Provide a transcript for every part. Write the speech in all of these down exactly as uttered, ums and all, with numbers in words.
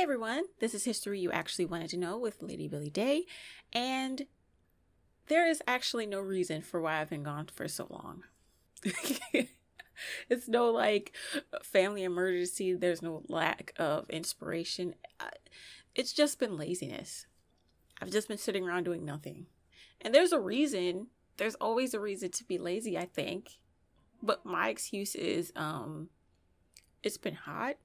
everyone, this is History You Actually Wanted to Know with Lady Billy Day, and there is actually no reason for why I've been gone for so long. It's no like family emergency, there's no lack of inspiration. It's just been laziness. I've just been sitting around doing nothing. And there's a reason, there's always a reason to be lazy, I think. But my excuse is, um, it's been hot.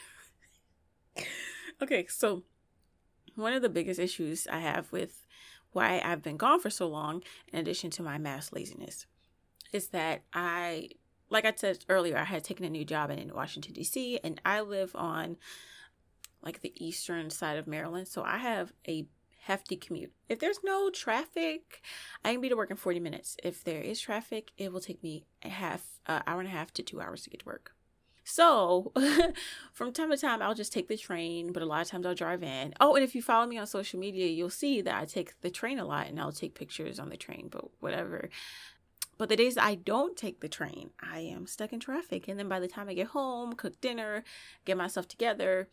Okay, so one of the biggest issues I have with why I've been gone for so long, in addition to my mass laziness, is that I, like I said earlier, I had taken a new job in Washington, D C, and I live on like the eastern side of Maryland, so I have a hefty commute. If there's no traffic, I can be to work in forty minutes. If there is traffic, it will take me a half, uh, hour and a half to two hours to get to work. So from time to time, I'll just take the train, but a lot of times I'll drive in. Oh, and if you follow me on social media, you'll see that I take the train a lot and I'll take pictures on the train, but whatever. But the days I don't take the train, I am stuck in traffic. And then by the time I get home, cook dinner, get myself together,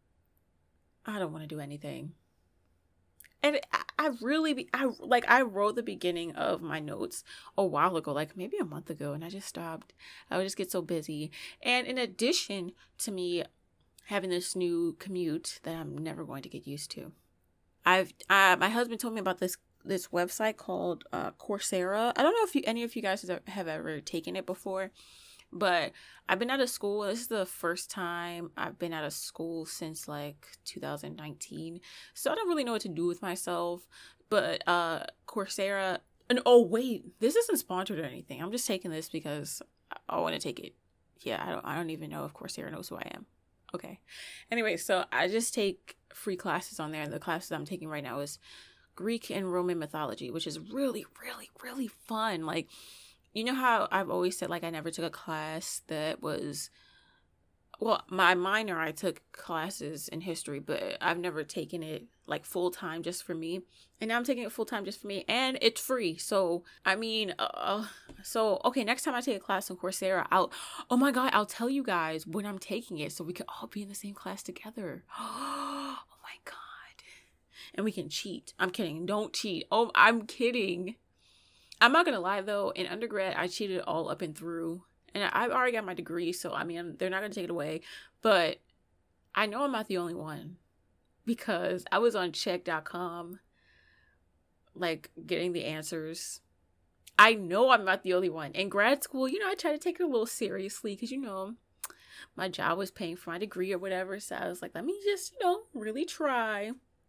I don't want to do anything. And I, I really, be, I like, I wrote the beginning of my notes a while ago, like maybe a month ago, and I just stopped. I would just get so busy. And in addition to me having this new commute that I'm never going to get used to, I've, uh, my husband told me about this, this website called uh, Coursera. I don't know if you, any of you guys have ever taken it before, but I've been out of school. This is the first time I've been out of school since like two thousand nineteen. So I don't really know what to do with myself. But uh, Coursera, and oh wait, this isn't sponsored or anything. I'm just taking this because I, I want to take it. Yeah, I don't. I don't even know if Coursera knows who I am. Okay. Anyway, so I just take free classes on there, and the classes I'm taking right now is Greek and Roman mythology, which is really, really, really fun. Like, you know how I've always said, like, I never took a class that was, well, my minor, I took classes in history, but I've never taken it, like, full-time just for me. And now I'm taking it full-time just for me, and it's free. So, I mean, uh, so, okay, next time I take a class on Coursera, I'll, oh my God, I'll tell you guys when I'm taking it so we can all be in the same class together. Oh my God. And we can cheat. I'm kidding. Don't cheat. Oh, I'm kidding. I'm not going to lie, though. In undergrad, I cheated all up and through. And I've already got my degree, so, I mean, they're not going to take it away. But I know I'm not the only one. Because I was on check dot com, like, getting the answers. I know I'm not the only one. In grad school, you know, I tried to take it a little seriously. Because, you know, my job was paying for my degree or whatever. So I was like, let me just, you know, really try.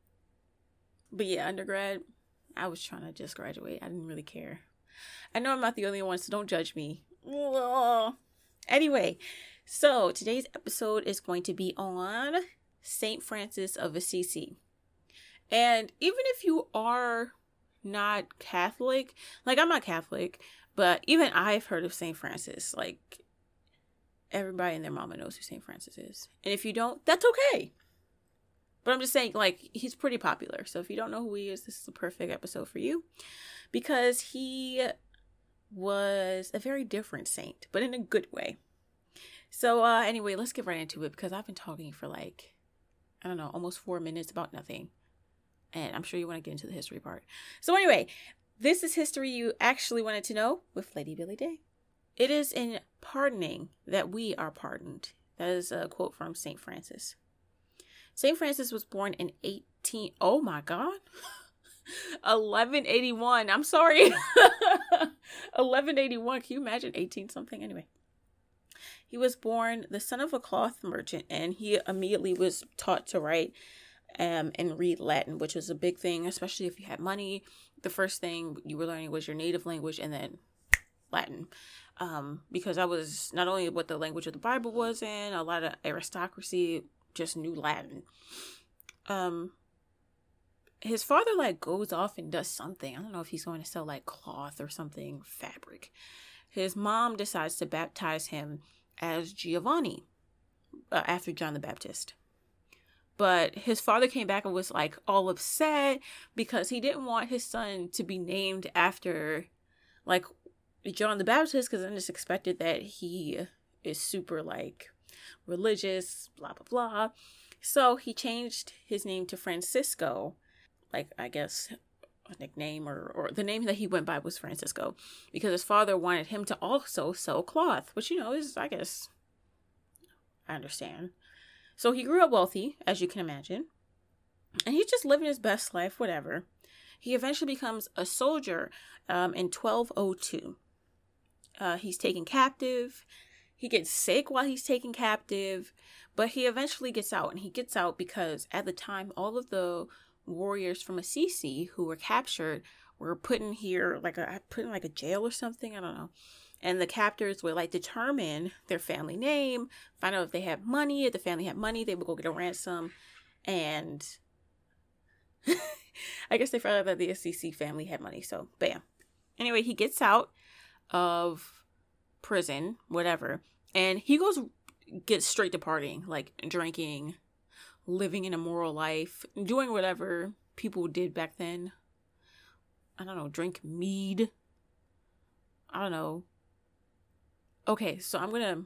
But yeah, undergrad, I was trying to just graduate. I didn't really care. I know I'm not the only one, so don't judge me. Ugh. Anyway, so today's episode is going to be on Saint Francis of Assisi. And even if you are not Catholic, like I'm not Catholic, but even I've heard of Saint Francis. Like, everybody and their mama knows who Saint Francis is. And if you don't, that's okay. But I'm just saying, like, he's pretty popular. So if you don't know who he is, this is a perfect episode for you. Because he was a very different saint, but in a good way. So uh, anyway, let's get right into it. Because I've been talking for like, I don't know, almost four minutes about nothing. And I'm sure you want to get into the history part. So anyway, this is History You Actually Wanted to Know with Lady Billy Day. It is in pardoning that we are pardoned. That is a quote from Saint Francis. Saint Francis was born in eighteen, oh my God, eleven eighty-one. I'm sorry. eleven eighty-one. Can you imagine eighteen something? Anyway, he was born the son of a cloth merchant, and he immediately was taught to write um, and read Latin, which was a big thing, especially if you had money. The first thing you were learning was your native language and then Latin. Um, because that was not only what the language of the Bible was in, a lot of aristocracy just knew Latin. Um, his father like goes off and does something. I don't know if he's going to sell like cloth or something, fabric. His mom decides to baptize him as Giovanni uh, after John the Baptist. But his father came back and was like all upset because he didn't want his son to be named after like John the Baptist, because then it's expected that he is super like religious, blah, blah, blah. So he changed his name to Francisco, like, I guess a nickname, or, or the name that he went by was Francisco, because his father wanted him to also sell cloth, which, you know, is, I guess, I understand. So he grew up wealthy, as you can imagine, and he's just living his best life, whatever. He eventually becomes a soldier um, in twelve oh two. Uh, he's taken captive. He gets sick while he's taken captive, but he eventually gets out, and he gets out because at the time, all of the warriors from Assisi who were captured were put in here, like a put in like a jail or something. I don't know. And the captors would like determine their family name, find out if they have money. If the family had money, they would go get a ransom. And I guess they found out that the Assisi family had money. So, bam. Anyway, he gets out of prison, whatever. And he goes, gets straight to partying, like drinking, living an immoral life, doing whatever people did back then. I don't know, drink mead. I don't know. Okay, so I'm gonna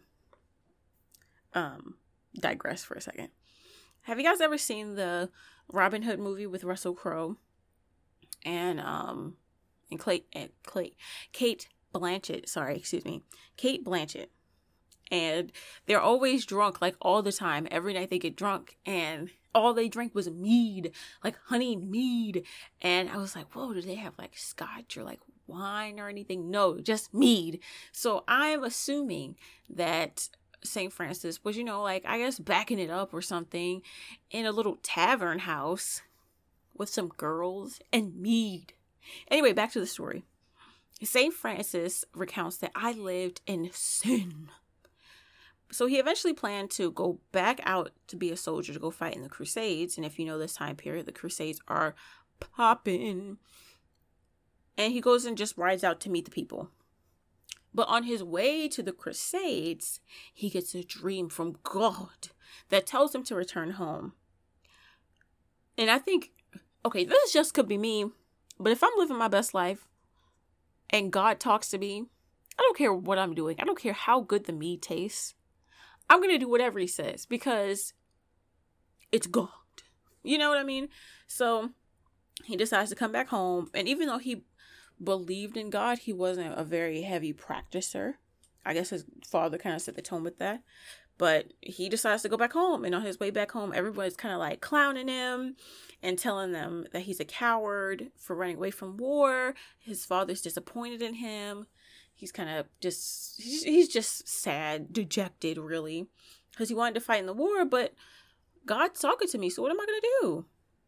um digress for a second. Have you guys ever seen the Robin Hood movie with Russell Crowe and um and Clay and Clay Cate Blanchett? Sorry, excuse me, Cate Blanchett. And they're always drunk, like all the time. Every night they get drunk, and all they drink was mead, like honey mead. And I was like, whoa, do they have like scotch or like wine or anything? No, just mead. So I'm assuming that Saint Francis was, you know, like, I guess backing it up or something in a little tavern house with some girls and mead. Anyway, back to the story. Saint Francis recounts that I lived in sin. So he eventually planned to go back out to be a soldier to go fight in the Crusades. And if you know this time period, the Crusades are popping. And he goes and just rides out to meet the people. But on his way to the Crusades, he gets a dream from God that tells him to return home. And I think, okay, this just could be me, but if I'm living my best life and God talks to me, I don't care what I'm doing. I don't care how good the mead tastes. I'm going to do whatever he says because it's God. You know what I mean? So he decides to come back home. And even though he believed in God, he wasn't a very heavy practicer. I guess his father kind of set the tone with that. But he decides to go back home. And on his way back home, everybody's kind of like clowning him and telling them that he's a coward for running away from war. His father's disappointed in him. He's kind of just, he's, he's just sad, dejected, really. Because he wanted to fight in the war, but God's talking to me, so what am I going to do?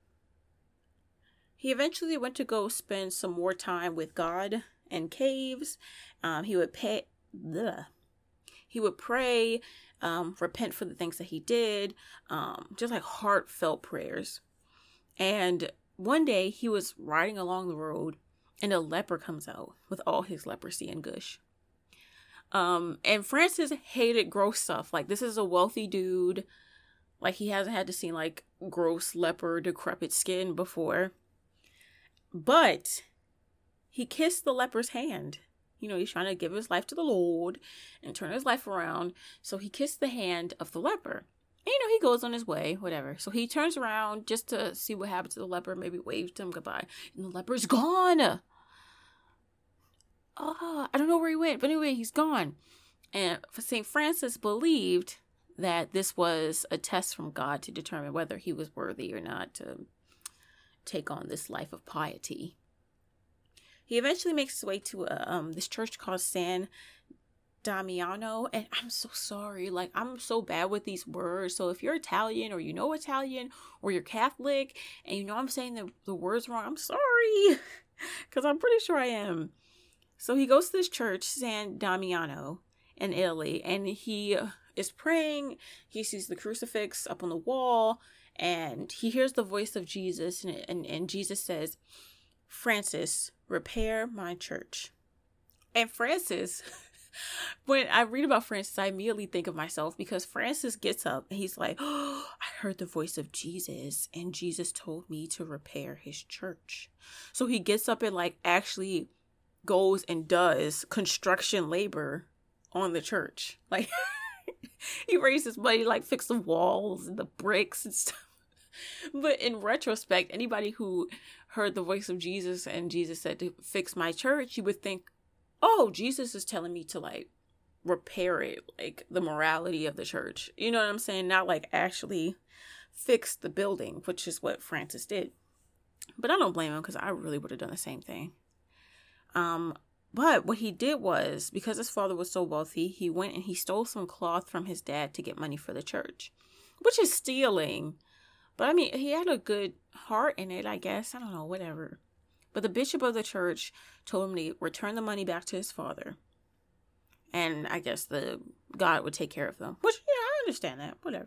He eventually went to go spend some more time with God in caves. Um, he would pay, bleh. He would pray, um, repent for the things that he did, um, just like heartfelt prayers. And one day he was riding along the road, and a leper comes out with all his leprosy and gush. Um, and Francis hated gross stuff. Like, this is a wealthy dude. Like, he hasn't had to see, like, gross leper, decrepit skin before. But he kissed the leper's hand. You know, he's trying to give his life to the Lord and turn his life around. So he kissed the hand of the leper. And, you know, he goes on his way, whatever. So he turns around just to see what happened to the leper, maybe waves to him goodbye. And the leper's gone. Oh, I don't know where he went, but anyway, he's gone. And Saint Francis believed that this was a test from God to determine whether he was worthy or not to take on this life of piety. He eventually makes his way to a, um this church called San Damiano, and I'm so sorry, like, I'm so bad with these words. So if you're Italian or you know Italian or you're Catholic and you know I'm saying the, the words wrong, I'm sorry, because I'm pretty sure I am. So he goes to this church, San Damiano, in Italy, and he is praying. He sees the crucifix up on the wall, and he hears the voice of Jesus, and, and, and Jesus says, "Francis, repair my church." And Francis, when I read about Francis, I immediately think of myself, because Francis gets up and he's like, "Oh, I heard the voice of Jesus, and Jesus told me to repair his church." So he gets up and like actually goes and does construction labor on the church. Like, he raised his money, like fix the walls and the bricks and stuff. But in retrospect, anybody who heard the voice of Jesus and Jesus said to fix my church, you would think, oh, Jesus is telling me to like repair it, like the morality of the church. You know what I'm saying? Not like actually fix the building, which is what Francis did. But I don't blame him because I really would have done the same thing. Um, but what he did was, because his father was so wealthy, he went and he stole some cloth from his dad to get money for the church, which is stealing. But I mean, he had a good heart in it, I guess. I don't know, whatever. But the bishop of the church told him to return the money back to his father. And I guess the God would take care of them. Which, yeah, I understand that. Whatever.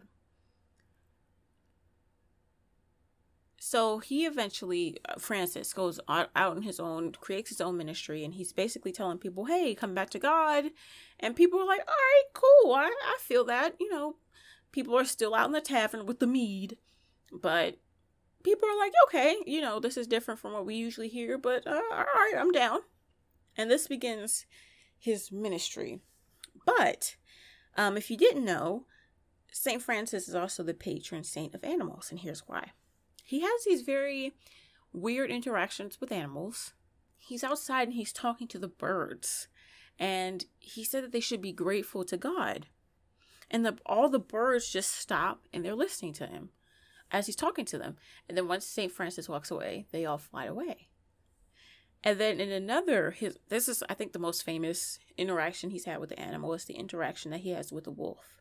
So he eventually, uh, Francis, goes out, out on his own, creates his own ministry. And he's basically telling people, hey, come back to God. And people are like, all right, cool. I, I feel that. You know, people are still out in the tavern with the mead. But people are like, okay, you know, this is different from what we usually hear, but uh, all right, I'm down. And this begins his ministry. But um, if you didn't know, Saint Francis is also the patron saint of animals, and here's why. He has these very weird interactions with animals. He's outside and he's talking to the birds, and he said that they should be grateful to God. And the, all the birds just stop and they're listening to him as he's talking to them. And then once Saint Francis walks away, they all fly away. And then in another, his this is, I think, the most famous interaction he's had with the animal is the interaction that he has with the wolf.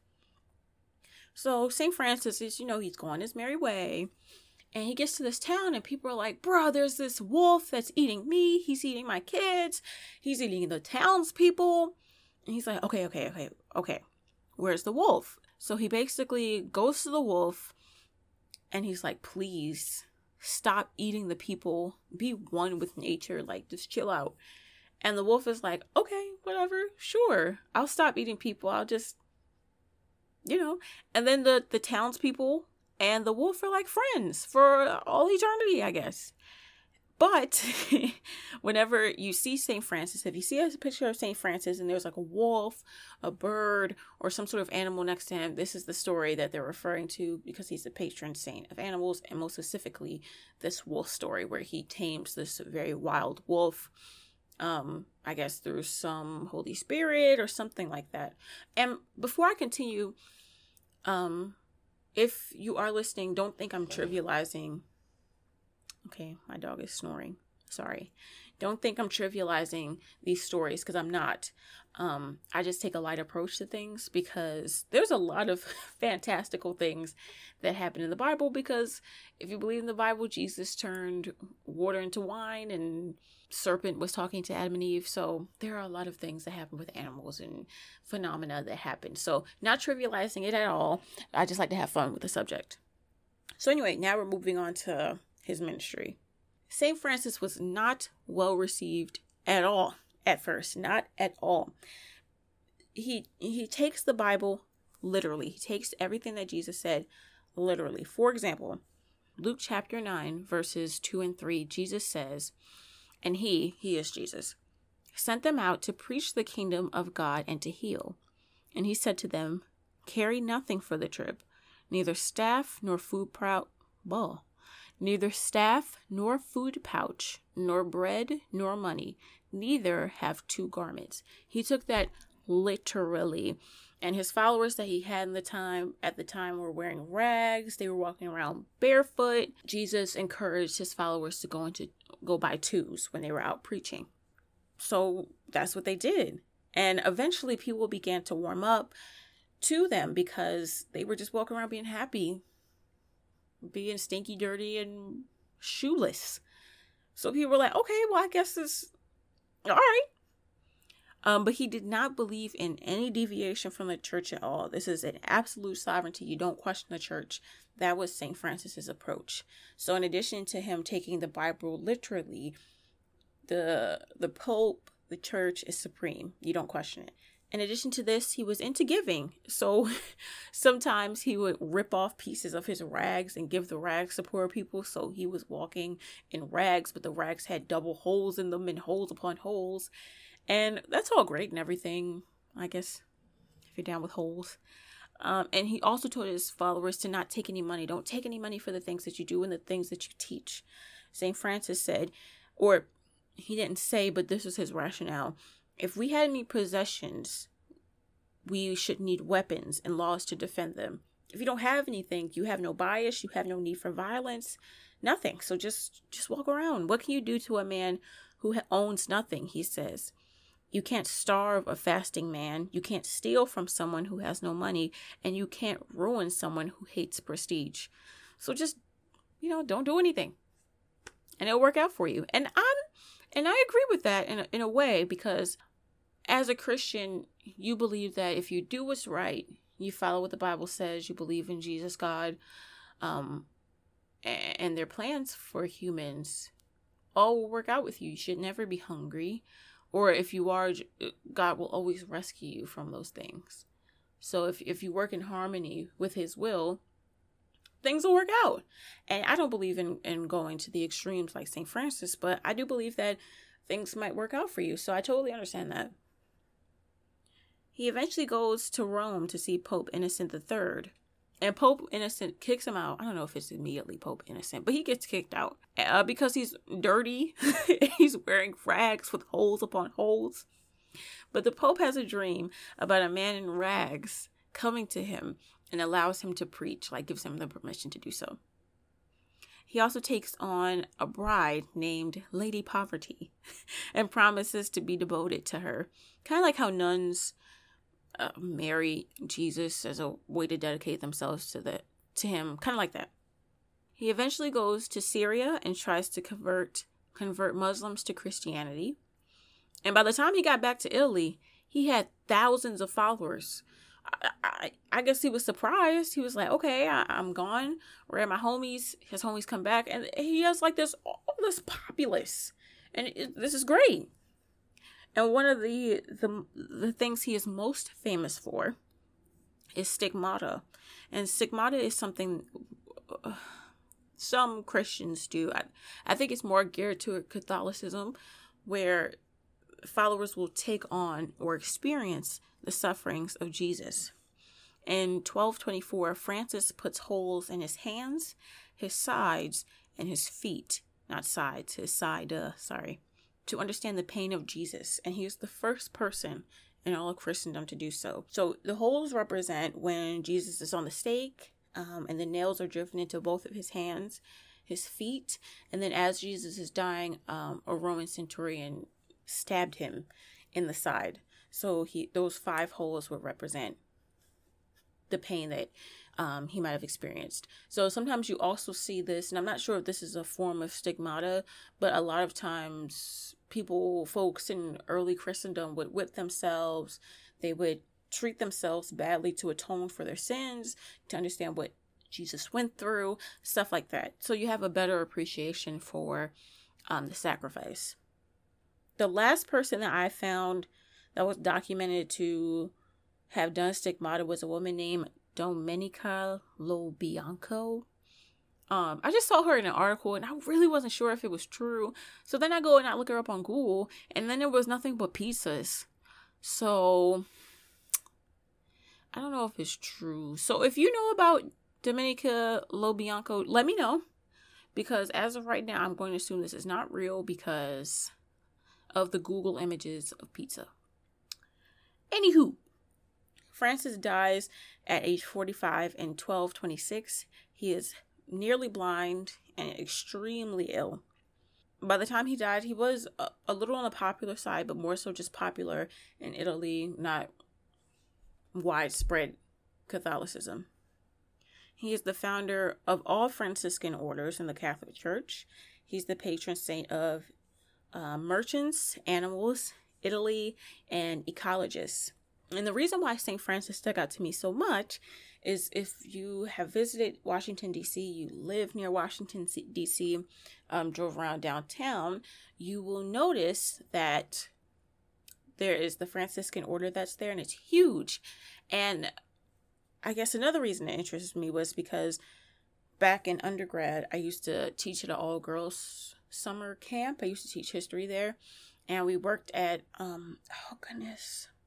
So Saint Francis is, you know, he's going his merry way. And he gets to this town and people are like, bro, there's this wolf that's eating me. He's eating my kids. He's eating the townspeople. And he's like, okay, okay, okay, okay. Where's the wolf? So he basically goes to the wolf. And he's like, please stop eating the people. Be one with nature. Like, just chill out. And the wolf is like, okay, whatever. Sure. I'll stop eating people. I'll just, you know. And then the, the townspeople and the wolf are like friends for all eternity, I guess. But whenever you see Saint Francis, if you see a picture of Saint Francis and there's like a wolf, a bird, or some sort of animal next to him, this is the story that they're referring to because he's the patron saint of animals, and most specifically this wolf story where he tames this very wild wolf, um, I guess through some Holy Spirit or something like that. And before I continue, um, if you are listening, don't think I'm trivializing. Okay, my dog is snoring. Sorry. Don't think I'm trivializing these stories because I'm not. Um, I just take a light approach to things because there's a lot of fantastical things that happen in the Bible, because if you believe in the Bible, Jesus turned water into wine and serpent was talking to Adam and Eve. So there are a lot of things that happen with animals and phenomena that happen. So not trivializing it at all. I just like to have fun with the subject. So anyway, now we're moving on to his ministry. Saint Francis was not well received at all at first, not at all. He he takes the Bible literally. He takes everything that Jesus said literally. For example, Luke chapter nine, verses two and three, Jesus says, and he, he is Jesus, sent them out to preach the kingdom of God and to heal. And he said to them, carry nothing for the trip, neither staff nor food prout, ball. Neither staff, nor food pouch, nor bread, nor money, neither have two garments. He took that literally. And his followers that he had in the time at the time were wearing rags. They were walking around barefoot. Jesus encouraged his followers to go into go buy twos when they were out preaching. So that's what they did. And eventually people began to warm up to them because they were just walking around being happy, being stinky, dirty, and shoeless. So people were like, okay, well, I guess it's all right. Um, but he did not believe in any deviation from the church at all. This is an absolute sovereignty. You don't question the church. That was Saint Francis's approach. So in addition to him taking the Bible literally, the the Pope, the church is supreme. You don't question it. In addition to this, he was into giving. So sometimes he would rip off pieces of his rags and give the rags to poor people. So he was walking in rags, but the rags had double holes in them and holes upon holes. And that's all great and everything, I guess, if you're down with holes. Um, and he also told his followers to not take any money. Don't take any money for the things that you do and the things that you teach. Saint Francis said, or he didn't say, but this was his rationale. If we had any possessions, we should need weapons and laws to defend them. If you don't have anything, you have no bias, you have no need for violence, nothing. So just, just walk around. What can you do to a man who owns nothing? He says. You can't starve a fasting man. You can't steal from someone who has no money, and you can't ruin someone who hates prestige. So just, you know, don't do anything, and it'll work out for you. And I'm, and I agree with that in a, in a way, because as a Christian, you believe that if you do what's right, you follow what the Bible says, you believe in Jesus, God, um, and, and their plans for humans, all will work out with you. You should never be hungry. Or if you are, God will always rescue you from those things. So if if you work in harmony with his will, things will work out. And I don't believe in, in going to the extremes like Saint Francis, but I do believe that things might work out for you. So I totally understand that. He eventually goes to Rome to see Pope Innocent the Third. And Pope Innocent kicks him out. I don't know if it's immediately Pope Innocent, but he gets kicked out uh, because he's dirty. He's wearing rags with holes upon holes. But the Pope has a dream about a man in rags coming to him and allows him to preach, like gives him the permission to do so. He also takes on a bride named Lady Poverty and promises to be devoted to her. Kind of like how nuns Uh, marry Jesus as a way to dedicate themselves to the to him, kind of like that. He eventually goes to Syria and tries to convert convert Muslims to Christianity. And by the time he got back to Italy, he had thousands of followers. I, I, I guess he was surprised. He was like, okay, I, I'm gone. Where are my homies? His homies come back, and he has like this all this populace, and it, this is great. And one of the, the the things he is most famous for is stigmata. And stigmata is something uh, some Christians do. I, I think it's more geared to Catholicism, where followers will take on or experience the sufferings of Jesus. In twelve twenty-four, Francis puts holes in his hands, his sides, and his feet. Not sides, his side, uh, sorry. to understand the pain of Jesus. And he is the first person in all of Christendom to do so. So the holes represent when Jesus is on the stake, um, and the nails are driven into both of his hands, his feet. And then as Jesus is dying, um, a Roman centurion stabbed him in the side. So he those five holes would represent the pain that um, he might have experienced. So sometimes you also see this, and I'm not sure if this is a form of stigmata, but a lot of times people, folks in early Christendom would whip themselves. They would treat themselves badly to atone for their sins, to understand what Jesus went through, stuff like that. So you have a better appreciation for um, the sacrifice. The last person that I found that was documented to have done stigmata was a woman named Domenica Lobianco. Um, I just saw her in an article and I really wasn't sure if it was true. So then I go and I look her up on Google, and then there was nothing but pizzas. So I don't know if it's true. So if you know about Domenica Lobianco, let me know. Because as of right now, I'm going to assume this is not real because of the Google images of pizza. Anywho, Francis dies at age forty-five in twelve twenty-six. He is nearly blind and extremely ill. By the time he died, he was a, a little on the popular side, but more so just popular in Italy, not widespread Catholicism. He is the founder of all Franciscan orders in the Catholic Church. He's the patron saint of uh, merchants, animals, Italy, and ecologists. And the reason why Saint Francis stuck out to me so much is if you have visited Washington, D C, you live near Washington, D C, um, drove around downtown, you will notice that there is the Franciscan order that's there, and it's huge. And I guess another reason it interested me was because back in undergrad, I used to teach at an all-girls summer camp. I used to teach history there. And we worked at, um, oh goodness,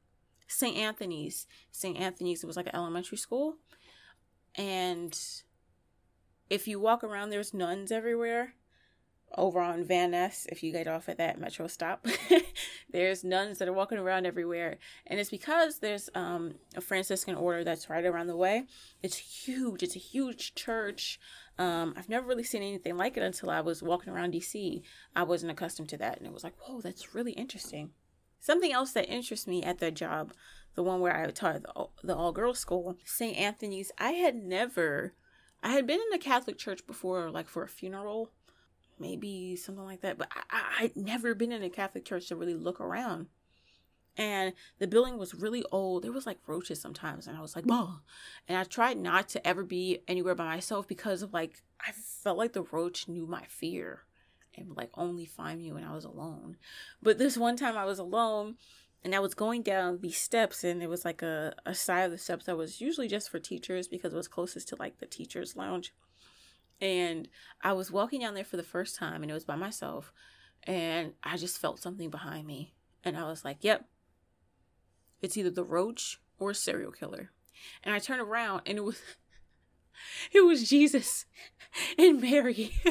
Saint Anthony's. Saint Anthony's, it was like an elementary school. And if you walk around, there's nuns everywhere. Over on Van Ness, if you get off at that metro stop, there's nuns that are walking around everywhere. And it's because there's um, a Franciscan order that's right around the way. It's huge. It's a huge church. Um, I've never really seen anything like it until I was walking around D C. I wasn't accustomed to that. And it was like, whoa, that's really interesting. Something else that interests me at that job, the one where I taught the, the all-girls school, Saint Anthony's, I had never, I had been in the Catholic church before, like for a funeral, maybe something like that. But I, I, I'd never been in a Catholic church to really look around. And the building was really old. There was like roaches sometimes. And I was like, oh. And I tried not to ever be anywhere by myself because of like, I felt like the roach knew my fear and would like only find me when I was alone. But this one time I was alone and I was going down these steps, and it was like a, a side of the steps that was usually just for teachers because it was closest to like the teacher's lounge. And I was walking down there for the first time, and it was by myself, and I just felt something behind me. And I was like, yep, it's either the roach or a serial killer. And I turned around, and it was, it was Jesus and Mary. And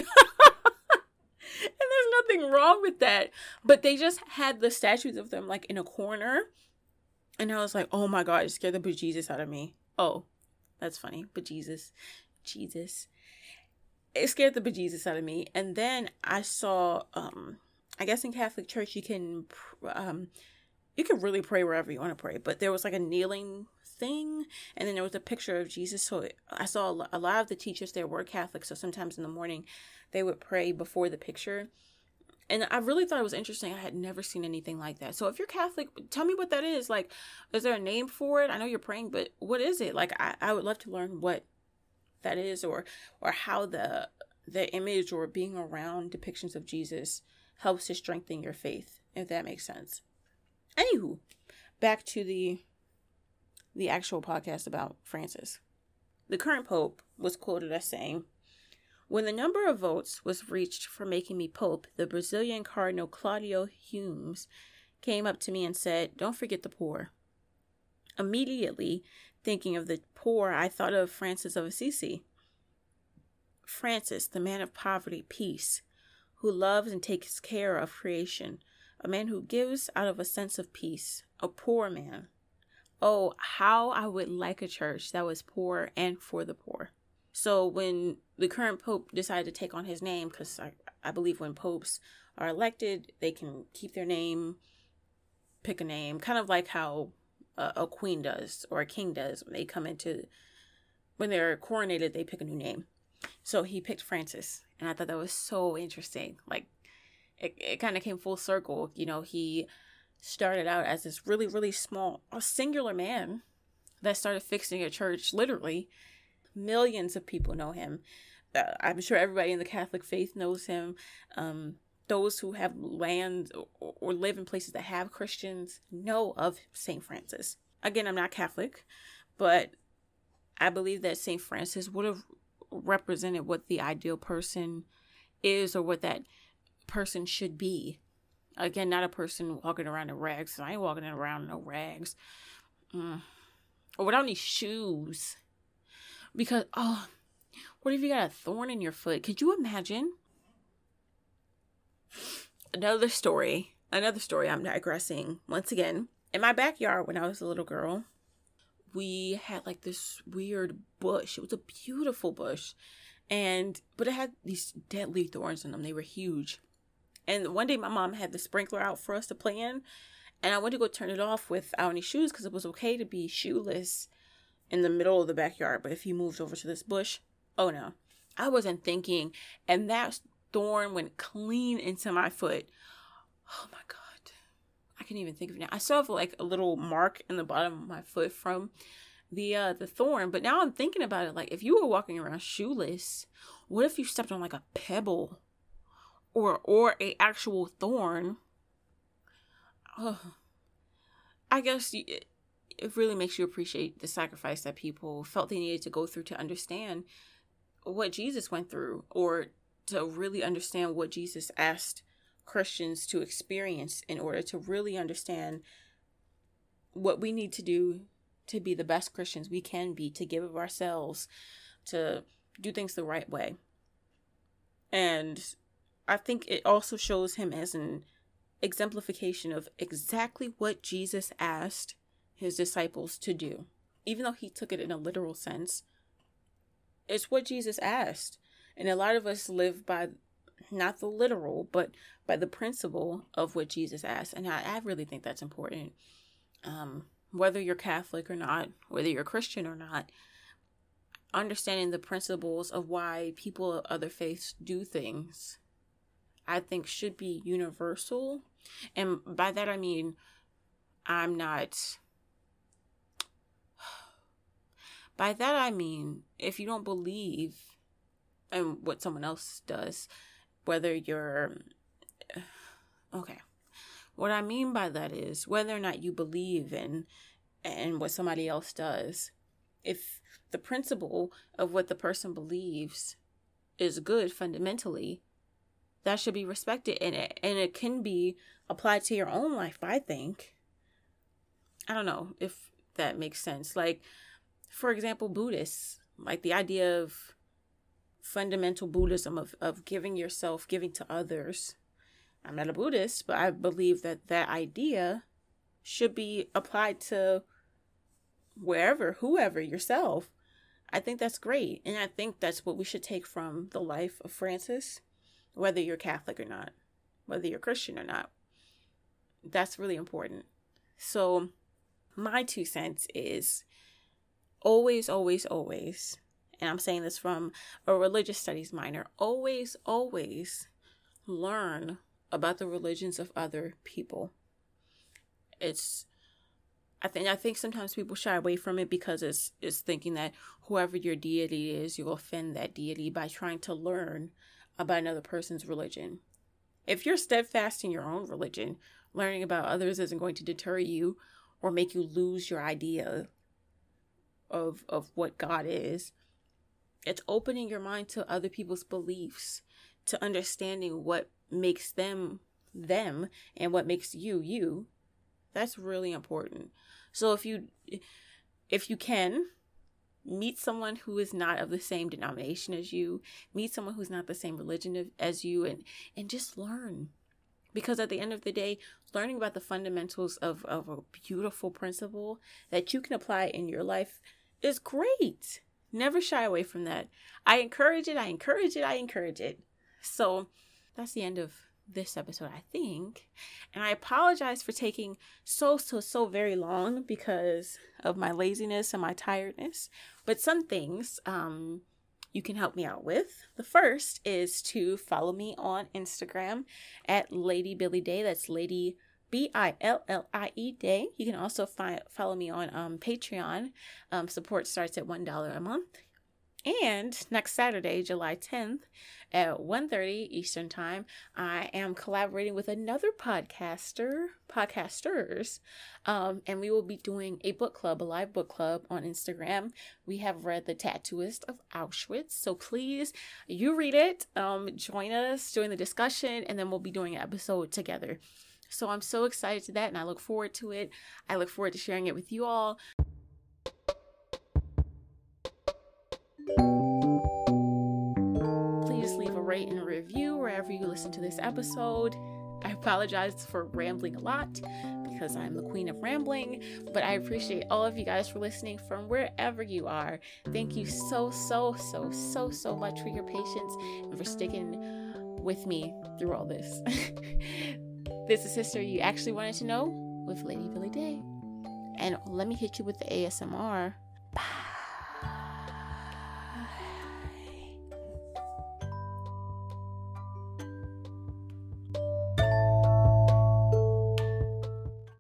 there's nothing wrong with that. But they just had the statues of them like in a corner. And I was like, oh my God, it scared the bejesus out of me. Oh, that's funny. Bejesus. Jesus. It scared the bejesus out of me. And then I saw, um, I guess in Catholic church, you can, um, you can really pray wherever you want to pray. But there was like a kneeling thing. And then there was a picture of Jesus. So it, I saw a lot of the teachers there were Catholic. So sometimes in the morning, they would pray before the picture. And I really thought it was interesting. I had never seen anything like that. So if you're Catholic, tell me what that is. Like, is there a name for it? I know you're praying, but what is it? Like, I, I would love to learn what that is, or or how the the image or being around depictions of Jesus helps to strengthen your faith, if that makes sense. Anywho, back to the the actual podcast about Francis. The current pope was quoted as saying, "When the number of votes was reached for making me pope, the Brazilian Cardinal Claudio Humes came up to me and said, 'Don't forget the poor.' Immediately, thinking of the poor, I thought of Francis of Assisi. Francis, the man of poverty, peace, who loves and takes care of creation, a man who gives out of a sense of peace, a poor man. Oh, how I would like a church that was poor and for the poor." So when the current pope decided to take on his name, because I, I believe when popes are elected, they can keep their name, pick a name, kind of like how a, a queen does or a king does when they come into, when they're coronated, they pick a new name. So he picked Francis, and I thought that was so interesting. Like, it, it kind of came full circle. You know, he started out as this really, really small, a singular man that started fixing a church, literally. Millions of people know him. Uh, I'm sure everybody in the Catholic faith knows him. Um, those who have land or, or live in places that have Christians know of Saint Francis. Again, I'm not Catholic, but I believe that Saint Francis would have represented what the ideal person is, or what that person should be. Again, not a person walking around in rags. So I ain't walking around in no rags. Mm. Or without any shoes. Because, oh, what if you got a thorn in your foot? Could you imagine? Another story. Another story. I'm digressing. Once again, in my backyard when I was a little girl, we had like this weird bush. It was a beautiful bush. And, but it had these deadly thorns in them. They were huge. And one day my mom had the sprinkler out for us to play in. And I went to go turn it off without any shoes because it was okay to be shoeless in the middle of the backyard. But if you moved over to this bush, oh no. I wasn't thinking. And that thorn went clean into my foot. Oh my God. I can't even think of it now. I still have like a little mark in the bottom of my foot from the uh, the thorn. But now I'm thinking about it. Like, if you were walking around shoeless, what if you stepped on like a pebble or or a actual thorn? Oh, I guess you, it really makes you appreciate the sacrifice that people felt they needed to go through to understand what Jesus went through, or to really understand what Jesus asked Christians to experience in order to really understand what we need to do to be the best Christians we can be, to give of ourselves, to do things the right way. And I think it also shows him as an exemplification of exactly what Jesus asked his disciples to do. Even though he took it in a literal sense, it's what Jesus asked. And a lot of us live by not the literal, but by the principle of what Jesus asked. And I, I really think that's important. Um, whether you're Catholic or not, whether you're Christian or not, understanding the principles of why people of other faiths do things, I think should be universal. And by that I mean, I'm not... By that I mean, if you don't believe in what someone else does, whether you're... Okay. What I mean by that is, whether or not you believe in, in what somebody else does, if the principle of what the person believes is good fundamentally, that should be respected, and it, and it can be applied to your own life, I think. I don't know if that makes sense. Like, for example, Buddhists, like the idea of fundamental Buddhism of, of giving yourself, giving to others. I'm not a Buddhist, but I believe that that idea should be applied to wherever, whoever, yourself. I think that's great. And I think that's what we should take from the life of Francis, whether you're Catholic or not, whether you're Christian or not. That's really important. So my two cents is always, always, always, and I'm saying this from a religious studies minor, always, always learn about the religions of other people. It's, I think, I think sometimes people shy away from it because it's, it's thinking that whoever your deity is, you'll offend that deity by trying to learn about another person's religion. If you're steadfast in your own religion, learning about others isn't going to deter you or make you lose your idea of of what God is. It's opening your mind to other people's beliefs, to understanding what makes them them and what makes you you. That's really important. So if you if you can meet someone who is not of the same denomination as you, meet someone who's not the same religion as you, and and just learn. Because at the end of the day, learning about the fundamentals of, of a beautiful principle that you can apply in your life is great. Never shy away from that. I encourage it. I encourage it. I encourage it. So that's the end of this episode, I think. And I apologize for taking so, so, so very long because of my laziness and my tiredness. But some things um, you can help me out with. The first is to follow me on Instagram at Lady Billie Day. That's Lady B I L L I E Day. You can also find follow me on um, Patreon. Um, support starts at one dollar a month. And next Saturday, July tenth at one thirty Eastern Time, I am collaborating with another podcaster, podcasters, um, and we will be doing a book club, a live book club on Instagram. We have read The Tattooist of Auschwitz, so please, you read it, um, join us, join the discussion, and then we'll be doing an episode together. So I'm so excited to that, and I look forward to it. I look forward to sharing it with you all. Please leave a rate and a review wherever you listen to this episode. I apologize for rambling a lot because I'm the queen of rambling, but I appreciate all of you guys for listening from wherever you are. Thank you so, so, so, so, so much for your patience and for sticking with me through all this. This is History You Actually Wanted to Know with Lady Billie Day. And let me hit you with the A S M R.